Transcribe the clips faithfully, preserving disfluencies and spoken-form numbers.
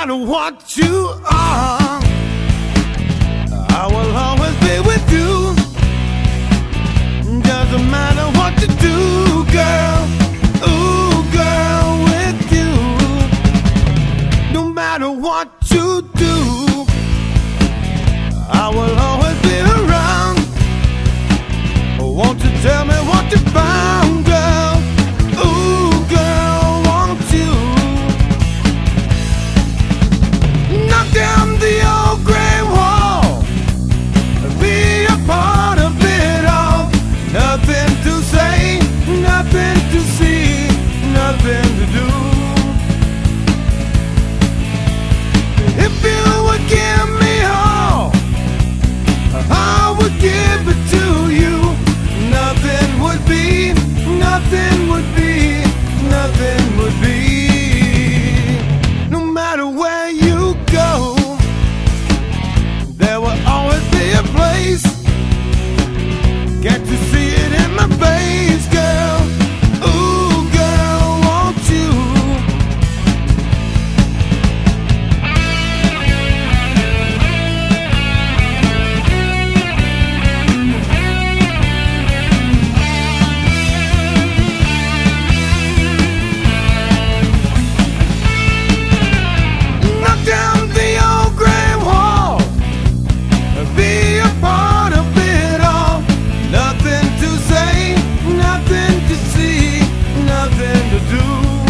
matter what you are, I will always be with you. Doesn't matter what you do, girl. Ooh, girl, with you. No matter what you do, I will always be around. Won't you tell me what you found, girl? Ooh, girl, won't you? Knock down the old gray wall, be a part of it all. Nothing to say, nothing to see, nothing to do. If you would give me all, I would give it to you. Nothing would be, nothing would be, nothing would be. No matter where you go, there will always be a place. Can't you see it in my face, girl? Ooh, girl, won't you? Knock down the old gray wall, be a part of it all. Nothing to say, nothing to see, nothing to do.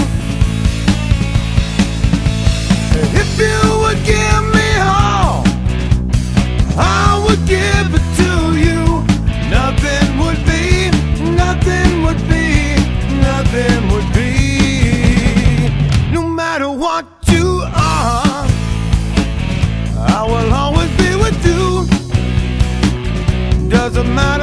If you would give me all, I would give it to you. Nothing would be, nothing would be, nothing would be. No matter what you are, I will always be with you. Doesn't matter